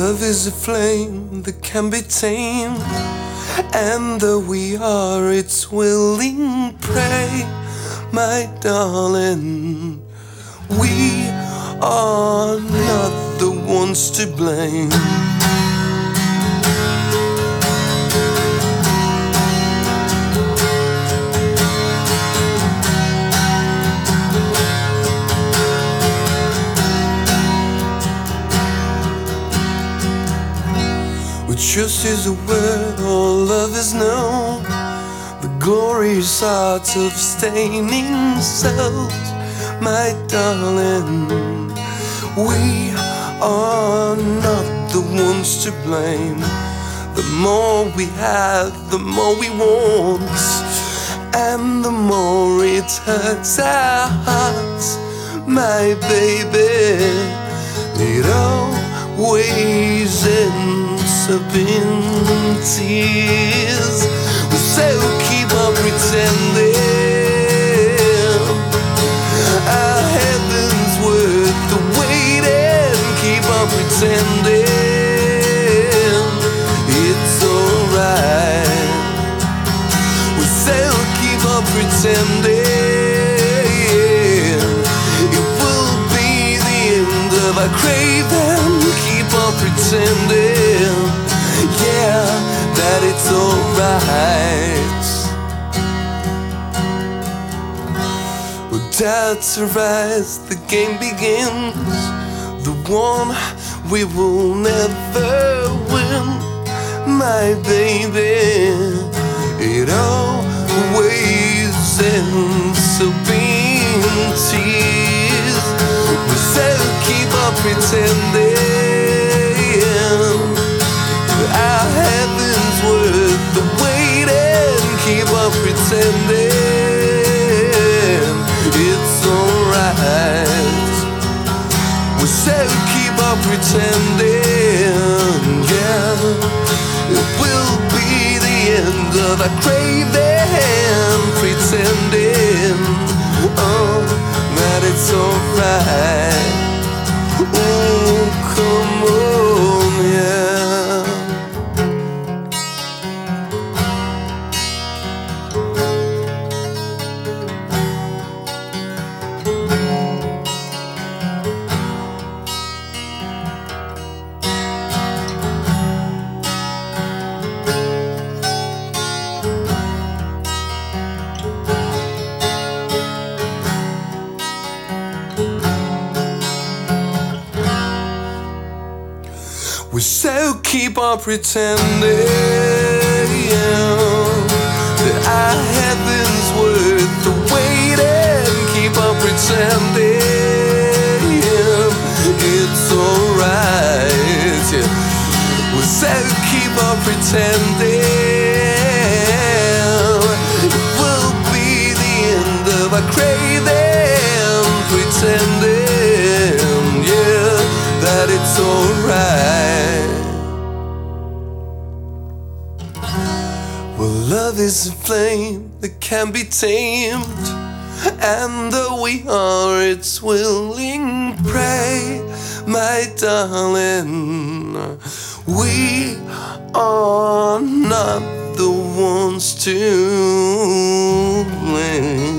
love is a flame that can be tamed, and though we are its willing prey, my darling, we are not the ones to blame. Trust is a word all love is known, the glorious art of staining souls, my darling. We are not the ones to blame. The more we have, the more we want, and the more it hurts our hearts, my baby. It always ends up in tears. So keep on pretending our heaven's worth the waiting. Keep on pretending it's alright. So keep on pretending it will be the end of our craving. Keep on pretending, yeah, that it's alright. When doubts arise, the game begins, the one we will never win, my baby. It always ends up in tears. So keep on pretending our heaven's worth the waiting. Keep on pretending it's alright. So keep on pretending, yeah, it will be the end of our craving. Pretending, oh, that it's alright. Oh, come on, yeah. We so keep on pretending that our heaven's worth the waiting. Keep on pretending it's alright, yeah. We so keep on pretending it will be the end of our craving. Pretending, yeah, that it's alright. Well, love is a flame that can be tamed, and though we are its willing prey, my darling, we are not the ones to blame.